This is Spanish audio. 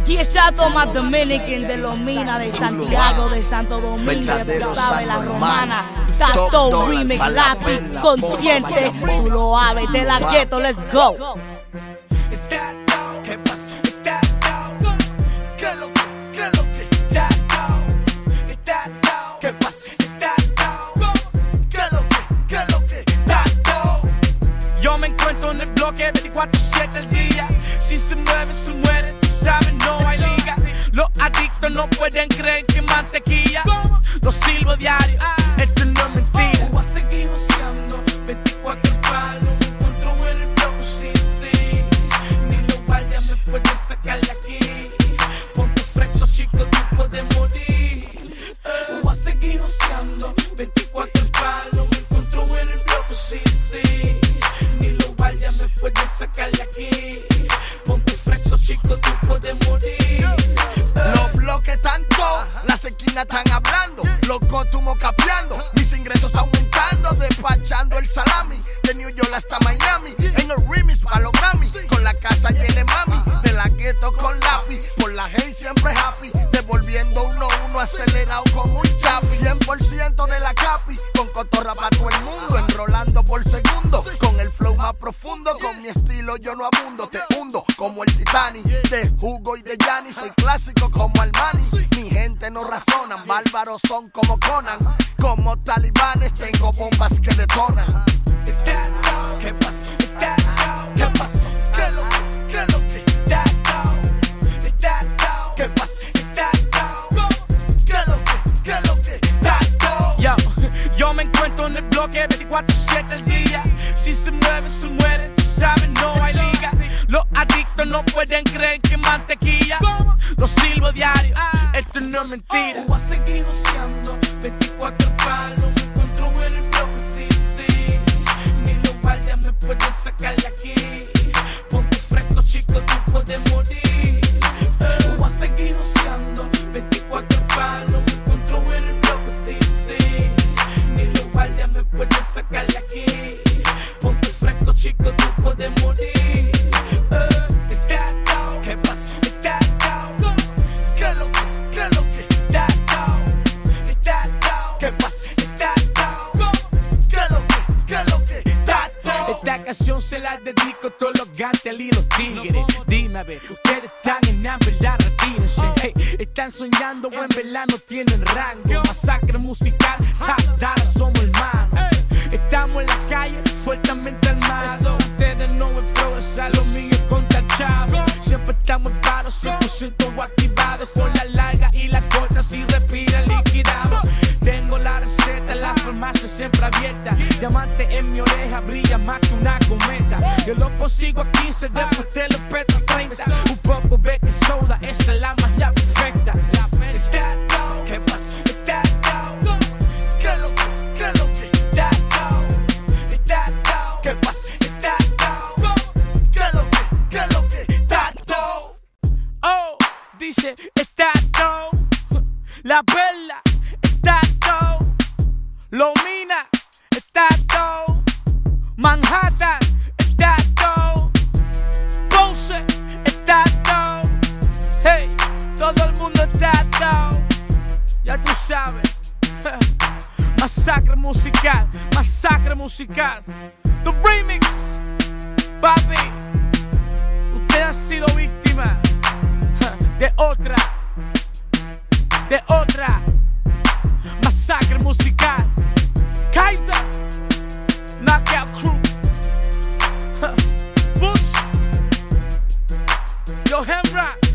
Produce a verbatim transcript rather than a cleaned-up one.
Aquí está Tomás Dominican de Lomina, de Santiago, de Santo Domingo, de Plaza de la Romana. Tato Remix, lápiz, consciente. Tú lo sabes, de la gueto, let's go. ¿Qué pasa? ¿Qué lo que? ¿Qué lo que? ¿Qué pasa? ¿Qué lo que? ¿Qué lo que? Yo me encuentro en el bloque veinticuatro siete al día. Si se mueve, se muere, tú sabes, no hay liga. Los adictos no pueden creer que mantequilla. Lo silbo diario, esto no es mentira. Voy a seguir usando veinticuatro palos. Me encuentro en el bloque, sí, sí. Ni los guardias me pueden sacar de aquí. Ponte fresco, chico, tú puedes morir. Voy a seguir usando veinticuatro palos. Me encuentro en el bloque, sí, sí. Ni los guardias me pueden sacar de aquí. Ponte fresco, chico, tú puedes morir. Los bloques están todos, las esquinas están hablando, los costumos capeando, mis ingresos aumentando, despachando el salami, de New York hasta Miami, en el remix pa' los Grammy, con la casa llena de mami, de la gueto con lápiz, por la gente siempre happy, devolviendo uno a uno acelerado como un chapi, cien por ciento de la capi, con cotorra pa' todo el mundo, enrolando por segundo, con el flow más profundo, con mi estilo yo no abundo, te hundo como el Titanic, de Hugo y de Gianni, soy clásico como Armani, mi gente no razonan, bárbaros son como Conan, como talibanes tengo bombas que detonan. ¿Qué pasa? ¿Qué pasa? ¿Qué lo que? ¿Qué lo que? ¿Qué pasa? ¿Qué lo que? ¿Qué lo que? Yo, yo me encuentro en el bloque veinticuatro siete al día. Si se mueve, se muere, tú sabes, no hay liga. Los adictos no pueden creer que mantequilla. Lo silbo diario, esto no es mentira. Voy a seguir usando veinticuatro palos. Me encuentro en el bloque, sí, sí. Ni los guardias me pueden sacar de aquí. Ponte fresco, chico, tú puedes morir. Voy a seguir usando veinticuatro palos. Me encuentro en el bloque, sí, sí. Ni los guardias me pueden sacar de aquí. Ponte fresco, chico, tú puedes morir. ¿Qué pasa? ¿Qué lo que? ¿Qué lo que? ¿Qué pasa? ¿Qué lo que? ¿Qué lo que? Esta canción se la dedico a todos los gantes y los tigres. Dime a ver, ustedes están en hambre, la retírense. Hey, están soñando o en verdad no tienen rango. Masacre musical, top dale, somos hermanos. Estamos en la calle, fuertemente armados. Ustedes no ven progresar, lo mío es contachado. Siempre estamos en paro, cien por ciento activados. Con la larga y la corta, si respira liquidado. Tengo la receta, la farmacia siempre abierta. Diamante en mi oreja, brilla más que una cometa. Yo lo consigo a quince, después te lo peto a treinta. Un poco baking soda, esa es la magia perfecta. ¿Qué pasa? ¿Qué lo que? ¿Qué lo que? ¿Qué pasa? ¿Qué lo que? ¿Qué lo que? Oh, dice, está todo. La perla, está todo. Lomina, está todo. Manhattan, está todo. Ponce, está todo. Hey, todo el mundo está todo. Ya tú sabes. Masacre musical, masacre musical. The remix, papi. Usted ha sido víctima de otra, de otra masacre musical. Kaiser, Knockout Crew, Bush, Yo Hemra.